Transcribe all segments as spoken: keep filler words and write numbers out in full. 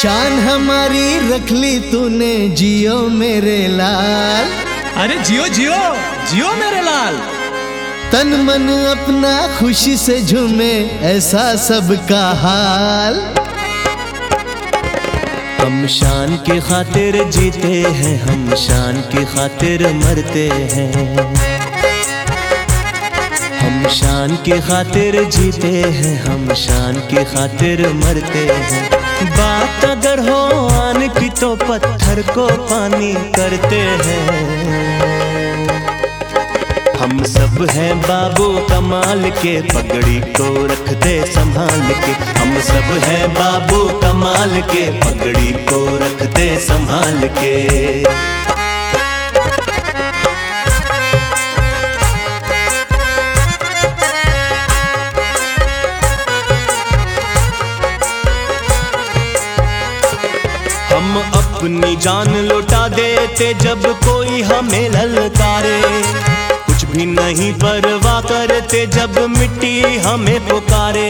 शान हमारी रख ली तूने, जियो मेरे लाल। अरे जियो जियो जियो मेरे लाल। तन मन अपना खुशी से झूमे, ऐसा सबका हाल। हम शान की खातिर जीते हैं, हम शान की खातिर मरते हैं। हम शान की खातिर जीते हैं, हम शान की खातिर मरते हैं। बात अगर हो आन की तो पत्थर को पानी करते हैं। हम सब हैं बाबू कमाल के, पगड़ी को रखते संभाल के। हम सब हैं बाबू कमाल के, पगड़ी को रखते संभाल के। हम अपनी जान लौटा देते जब कोई हमें ललकारे। कुछ भी नहीं परवाह करते जब मिट्टी हमें पुकारे।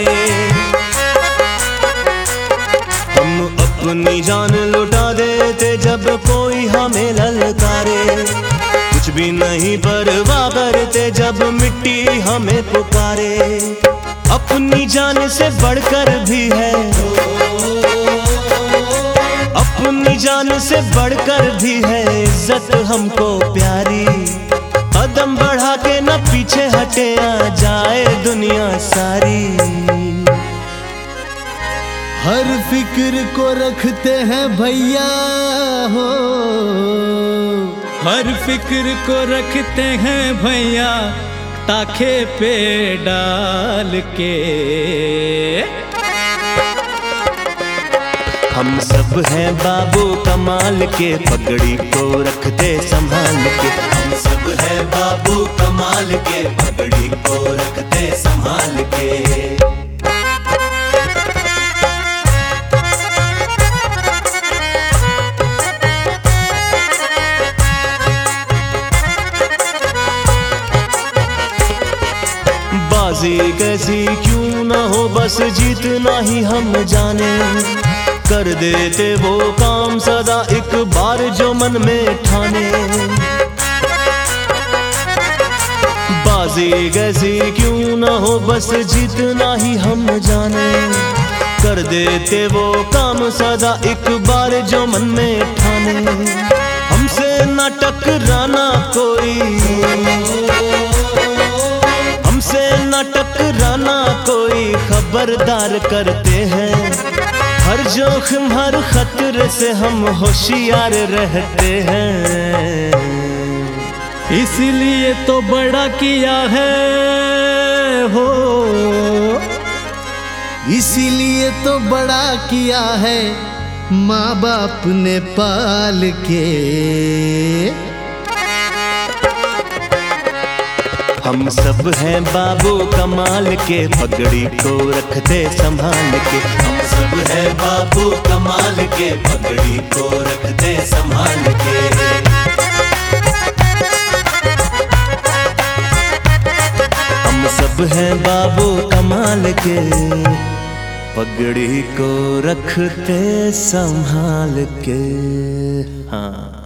हम अपनी जान लौटा देते जब कोई हमें ललकारे। कुछ भी नहीं परवाह करते जब मिट्टी हमें पुकारे। अपनी जान से बढ़कर भी है, अपनी जान से बढ़कर भी है इज्जत हमको प्यारी। कदम बढ़ा के न पीछे हटे, आ जाए दुनिया सारी। हर फिक्र को रखते हैं भैया हो, हर फिक्र को रखते हैं भैया, ताखे पे डाल के। हम सब हैं बाबू कमाल के, पगड़ी को रखते संभाल के। हम सब हैं बाबू कमाल के, पगड़ी को रखते संभाल के। बाजी कैसी क्यों ना हो, बस जीतना ही हम जाने। कर देते वो काम सदा एक बार जो मन में ठाने। बाजी कैसी क्यों ना हो, बस जीतना ही हम जाने। कर देते वो काम सदा एक बार जो मन में ठाने। हमसे ना टकराना कोई, हमसे न टकराना कोई, खबरदार करते हैं। हर जोखिम हर खतरे से हम होशियार रहते हैं। इसलिए तो बड़ा किया है हो, इसीलिए तो बड़ा किया है माँ बाप ने पाल के। हम सब हैं बाबू कमाल के, पगड़ी को रखते संभाल के। हम सब हैं बाबू कमाल के, पगड़ी को रखते संभाल के। हम सब हैं बाबू कमाल के, पगड़ी को रखते संभाल के। हाँ।